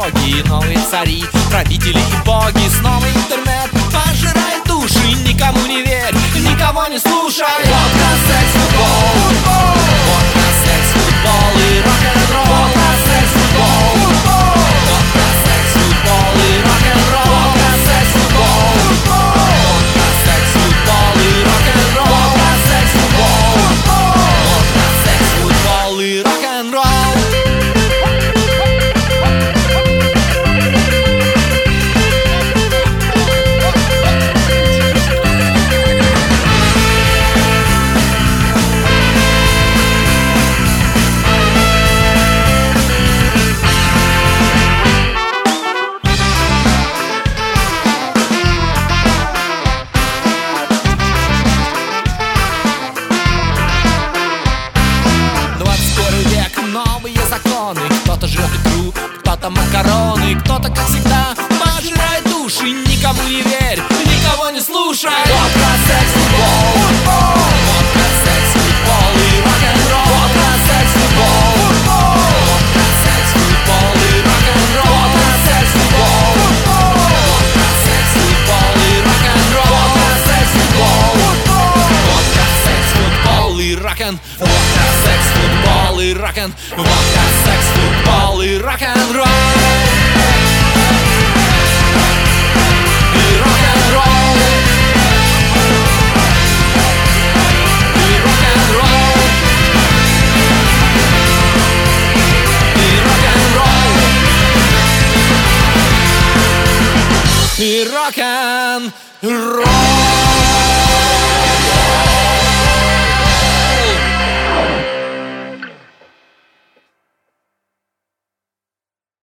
дороги, новые цари, правители и боги. Снова интернет пожирает души. Никому не верь, никого не слушай. Водка, секс, футбол. Водка, секс, футбол и рок-н-ролл. Водка, секс, футбол. Водка, секс, футбол и рок-н-ролл. Водка, секс, футбол. Водка, секс, футбол и рок-н-ролл. Водка, секс, футбол. Водка, секс, футбол и рок-н-ролл. Новые законы, кто-то жрет икру, кто-то макароны, кто-то, как всегда, пожирает души. Никому не верь, никого не слушай. Водка, секс, футбол. Водка, секс, футбол и рок-н-ролл. Водка, секс, футбол. Водка, секс, футбол и рок-н-ролл. Водка, секс, футбол. Водка, секс, футбол и рок-н-ролл. Водка, секс, футбол. Водка, секс, футбол и рок-н-ролл. Водка, секс, футбол и рок-н-ролл. Водка, секс, футбол и рок-н-ролл. И рок-н-ролл. И рок-н-ролл. И рок-н-ролл. И рок-н-ролл.